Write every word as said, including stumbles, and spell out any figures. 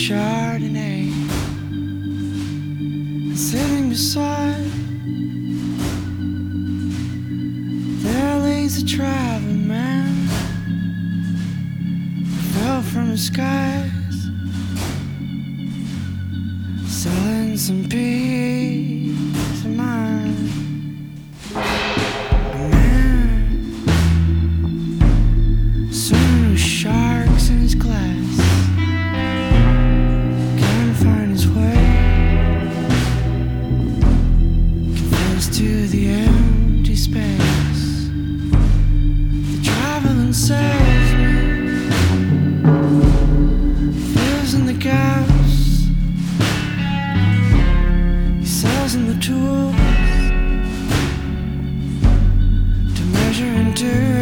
Chardonnay, and sitting beside there lays a traveling man who fell from the skies, selling some peace of mind. A man swimming with sharks in his glass, to the empty space. The traveling salesman fills in the gaps. He sells in the tools to measure and do